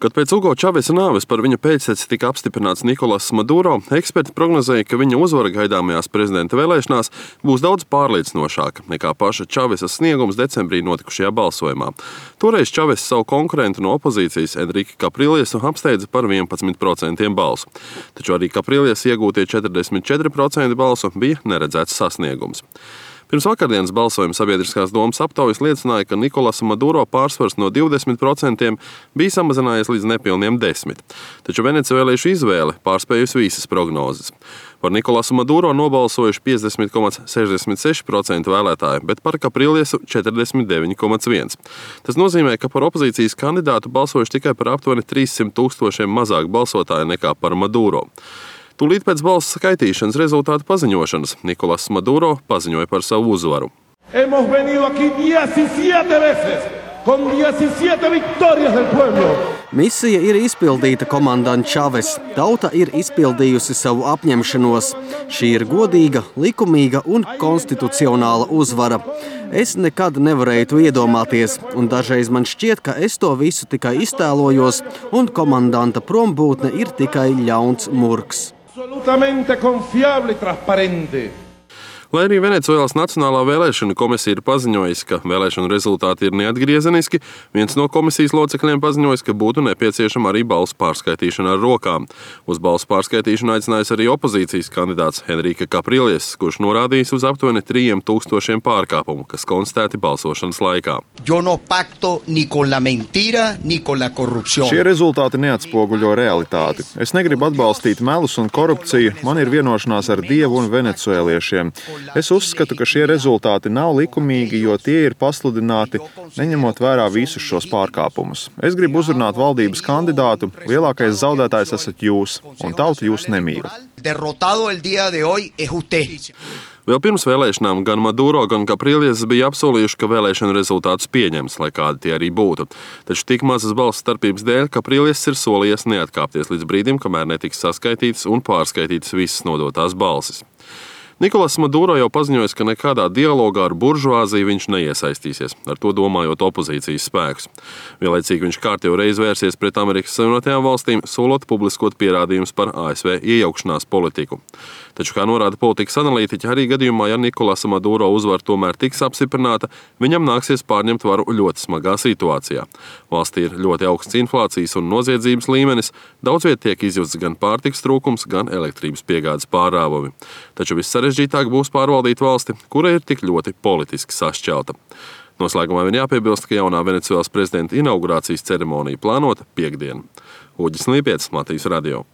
Kad pēc Ugo Čavesa nāves par viņa pēcteci tika apstiprināts Nikolas Maduro, eksperti prognozēja, ka viņa uzvara gaidāmajās prezidenta vēlēšanās būs daudz pārliecinošāka nekā paša Čavesa sniegums decembrī notikušajā balsojumā. Toreiz Čaves savu konkurentu no opozīcijas Enriku Kapriliesu apsteidza par 11% balsu. Taču arī Kaprielies iegūtie 44% balsu bija neredzēts sasniegums. Pirms vakardienas balsojuma sabiedriskās domas aptaujas liecināja, ka Nikolasa Maduro pārsvars no 20% bija samazinājies līdz nepilniem 10%. Taču venecuēliešu izvēle pārspējusi visas prognozes. Par Nikolasu Maduro nobalsojuši 50,66% vēlētāju, bet par Kapriliesu 49,1%. Tas nozīmē, ka par opozīcijas kandidātu balsojuši tikai par aptuveni 300,000 mazāk balsotāju nekā par Maduro. Tūlīt pēc balsu skaitīšanas rezultātu paziņošanas Nikolas Maduro paziņoja par savu uzvaru. Hemos venido aquí 17 veces, con 17 victorias del pueblo. Misija ir izpildīta, komandants Čaves. Tauta ir izpildījusi savu apņemšanos. Šī ir godīga, likumīga un konstitucionāla uzvara. Es nekad nevarēju to iedomāties, un dažreiz man šķiet, ka es to visu tikai iztēlojos, un komandanta prombūtne ir tikai ļauns murgs. Absolutamente confiable y transparente. Lai arī Venecuēlas Nacionālā vēlēšana komisija ir paziņojusi, ka vēlēšanu rezultāti ir neatgriezeniski, viens no komisijas locekļiem paziņojis, ka būtu nepieciešama arī balsu pārskaitīšana ar rokām. Uz balsu pārskaitīšanu aicinājis arī opozīcijas kandidāts Enriku Kapriliesu, kurš norādījis uz aptuveni 3,000 pārkāpumu, kas konstatēti balsošanas laikā. Yo no pacto ni con la mentira, ni con la corrupción. Šie rezultāti neatspoguļo realitāti. Es negribu atbalstīt melus un korupciju, man ir vienošanās ar Dievu un venecuēliešiem. Es uzskatu, ka šie rezultāti nav likumīgi, jo tie ir pasludināti, neņemot vērā visus šos pārkāpumus. Es gribu uzrunāt valdības kandidātu, lielākais zaudētājs esat jūs, un tauta jūs nemīl. Derrotado el día de hoy es usted. Vēl pirms vēlēšanām gan Maduro, gan Kaprilieses bija apsolījuši, ka vēlēšanu rezultātus pieņems, lai kādi tie arī būtu. Taču tik mazas balsu starpības dēļ Kaprilieses ir solījies neatkāpties līdz brīdim, kamēr netiks saskaitītas un pārskaitītas visas nodotās balsis. Nikolas Maduro jau paziņoja, ka nekādā dialogā ar buržuāziju viņš neiesaistīsies, ar to domājot opozīcijas spēkus. Vienlaicīgi viņš kārtējo reizi vērsies pret Amerikas Savienotajām valstīm, solot publiskot pierādījumus par ASV iejaukšanās politiku. Taču, kā norāda politikas analītiķi, arī gadījumā, ja Nikolasa Maduro uzvara tomēr tiks apstiprināta, viņam nāksies pārņemt varu ļoti smagā situācijā. Valstī ir ļoti augsts inflācijas un noziedzības līmenis, daudz viet tiek izjusts gan pārtikas trūkums, gan elektrības piegādes pārāvumi. Taču sarežģītāk būs pārvaldīt valsti, kura ir tik ļoti politiski sašķelta. Noslēgumā vien jāpiebilst, ka jaunā Venecuēlas prezidenta inaugurācijas ceremonija plānota piektdien. Uģis Līpietis, Latvijas radio.